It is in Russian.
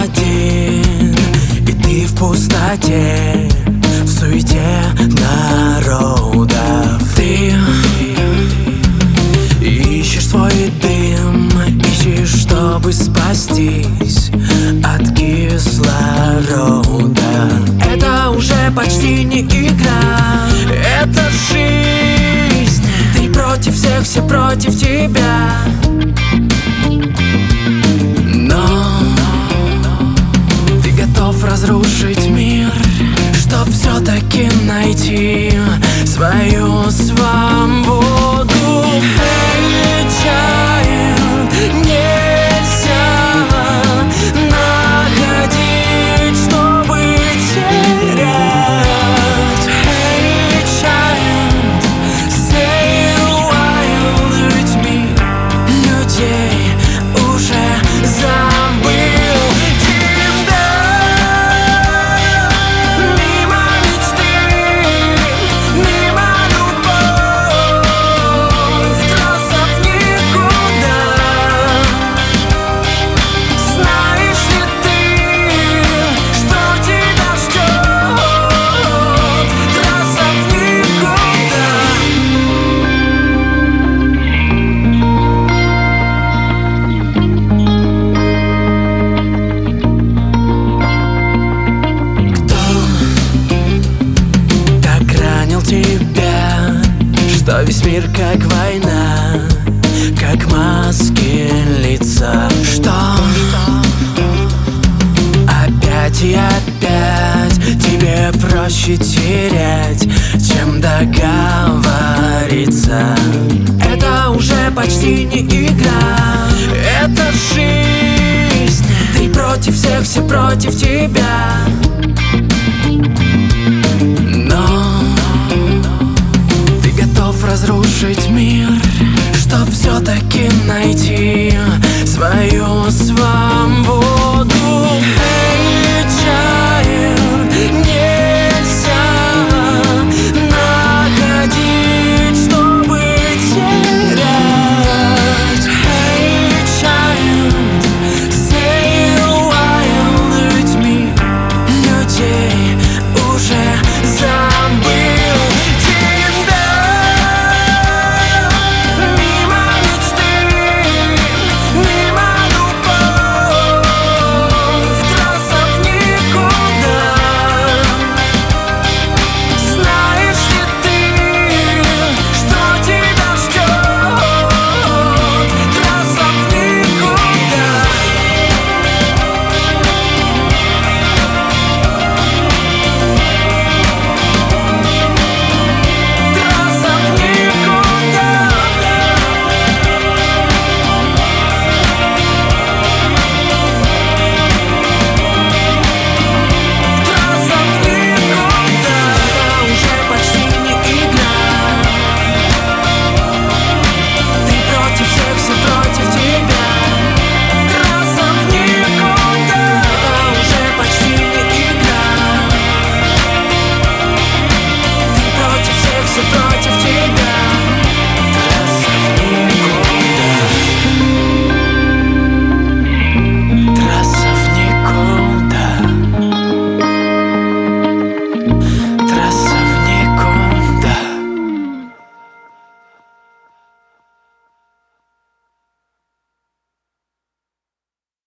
один, и ты в пустоте, в суете народов. Ты ищешь свой дым, ищешь, чтобы спастись от кислорода. Это уже почти не игра, это жизнь. Ты против всех, все против тебя. Но ты готов разрушить мир, чтоб все-таки найти свою свободу. Отчаян нельзя находить, чтобы терять. Отчаян, stay wild, ведь мир людей уже забыл тебя. Мимо мечты, мимо любовь, трасса в никуда. Знаешь ли ты, что тебя ждет? Трасса в никуда. Кто так ранил тебя, что весь мир как война, как маски лица? Что опять и опять тебе проще терять, чем договориться? Это уже почти не игра, это жизнь. Ты против всех, все против тебя. Но ты готов разрушить мир, чтоб все-таки найти свою